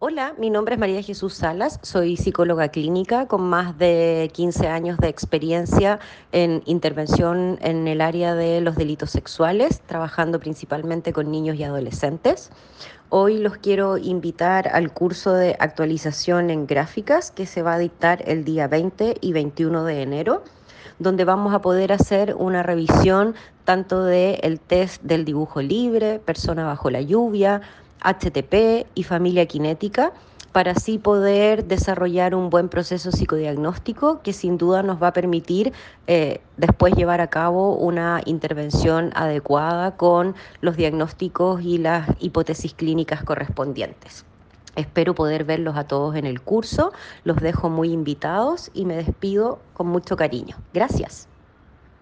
Hola, mi nombre es María Jesús Salas, soy psicóloga clínica con más de 15 años de experiencia en intervención en el área de los delitos sexuales, trabajando principalmente con niños y adolescentes. Hoy los quiero invitar al curso de actualización en gráficas que se va a dictar el día 20 y 21 de enero, donde vamos a poder hacer una revisión tanto del test del dibujo libre, persona bajo la lluvia, HTP y familia cinética, para así poder desarrollar un buen proceso psicodiagnóstico que sin duda nos va a permitir después llevar a cabo una intervención adecuada con los diagnósticos y las hipótesis clínicas correspondientes. Espero poder verlos a todos en el curso, los dejo muy invitados y me despido con mucho cariño. Gracias.